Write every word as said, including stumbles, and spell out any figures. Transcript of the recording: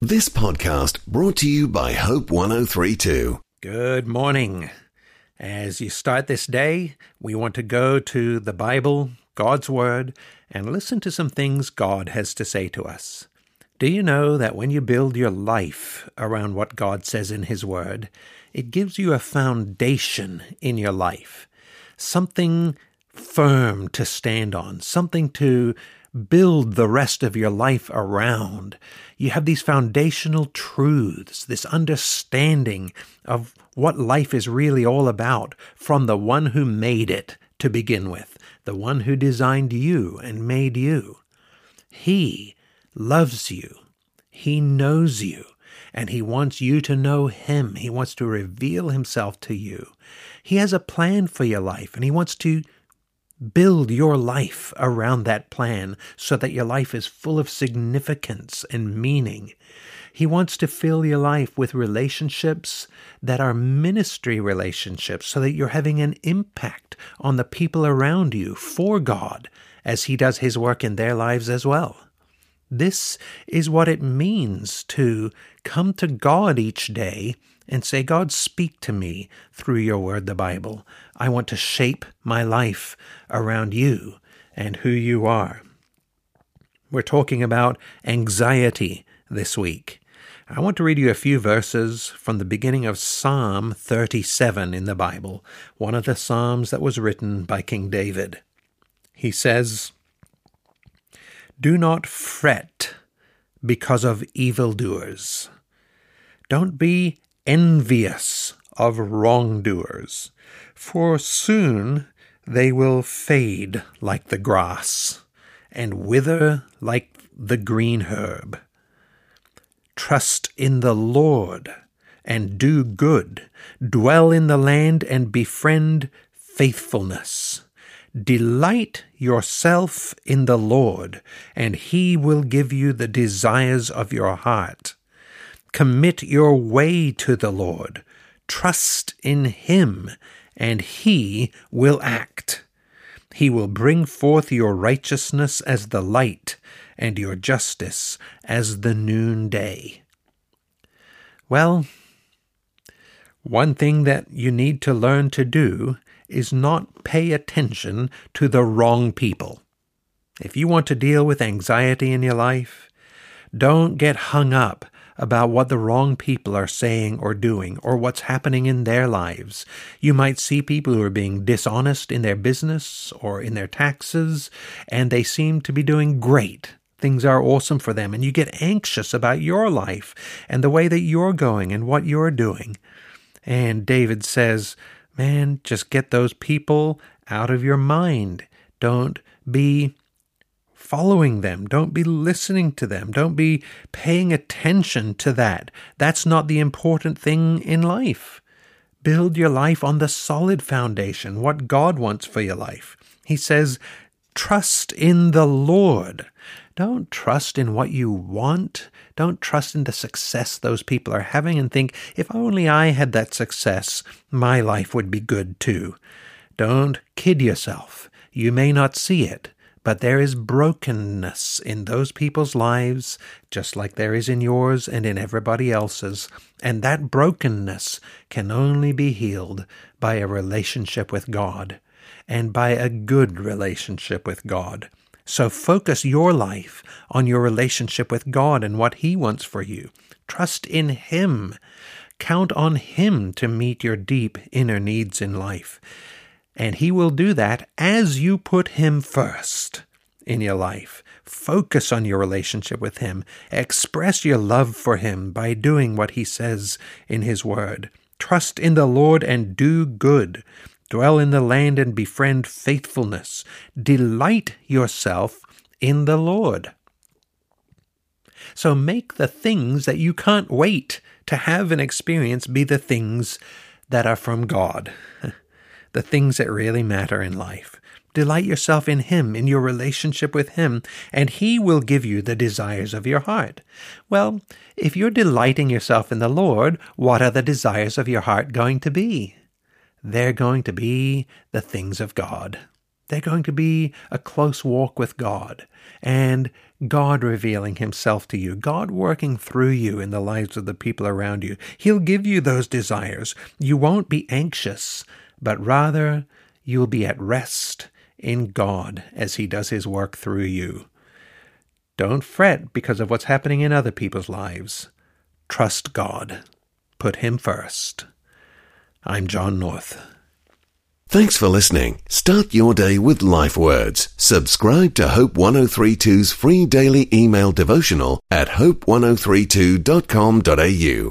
This podcast brought to you by Hope one oh three point two. Good morning. As you start this day, we want to go to the Bible, God's Word, and listen to some things God has to say to us. Do you know that when you build your life around what God says in His Word, it gives you a foundation in your life, something firm to stand on, something to build the rest of your life around. You have these foundational truths, this understanding of what life is really all about from the one who made it to begin with, the one who designed you and made you. He loves you. He knows you, and He wants you to know Him. He wants to reveal Himself to you. He has a plan for your life, and He wants to build your life around that plan so that your life is full of significance and meaning. He wants to fill your life with relationships that are ministry relationships so that you're having an impact on the people around you for God as He does His work in their lives as well. This is what it means to come to God each day and say, God, speak to me through your word, the Bible. I want to shape my life around you and who you are. We're talking about anxiety this week. I want to read you a few verses from the beginning of Psalm thirty-seven in the Bible, one of the Psalms that was written by King David. He says, "Do not fret because of evildoers. Don't be envious of wrongdoers, for soon they will fade like the grass and wither like the green herb. Trust in the Lord and do good. Dwell in the land and befriend faithfulness. Delight yourself in the Lord, and He will give you the desires of your heart. Commit your way to the Lord. Trust in Him, and He will act. He will bring forth your righteousness as the light, and your justice as the noonday." Well, one thing that you need to learn to do is not pay attention to the wrong people. If you want to deal with anxiety in your life, don't get hung up about what the wrong people are saying or doing or what's happening in their lives. You might see people who are being dishonest in their business or in their taxes, and they seem to be doing great. Things are awesome for them, and you get anxious about your life and the way that you're going and what you're doing. And David says, man, just get those people out of your mind. Don't be following them. Don't be listening to them. Don't be paying attention to that. That's not the important thing in life. Build your life on the solid foundation, what God wants for your life. He says, trust in the Lord. Don't trust in what you want. Don't trust in the success those people are having and think, if only I had that success, my life would be good too. Don't kid yourself. You may not see it, but there is brokenness in those people's lives, just like there is in yours and in everybody else's. And that brokenness can only be healed by a relationship with God, and by a good relationship with God. So focus your life on your relationship with God and what He wants for you. Trust in Him. Count on Him to meet your deep inner needs in life. And He will do that as you put Him first in your life. Focus on your relationship with Him. Express your love for Him by doing what He says in His Word. Trust in the Lord and do good. Dwell in the land and befriend faithfulness. Delight yourself in the Lord. So make the things that you can't wait to have and experience be the things that are from God. The things that really matter in life. Delight yourself in Him, in your relationship with Him, and He will give you the desires of your heart. Well, if you're delighting yourself in the Lord, what are the desires of your heart going to be? They're going to be the things of God. They're going to be a close walk with God, and God revealing himself to you, God working through you in the lives of the people around you. He'll give you those desires. You won't be anxious, but rather you'll be at rest in God as he does his work through you. Don't fret because of what's happening in other people's lives. Trust God. Put him first. I'm John North. Thanks for listening. Start your day with Life Words. Subscribe to Hope one oh three two's free daily email devotional at hope ten thirty-two dot com dot a u.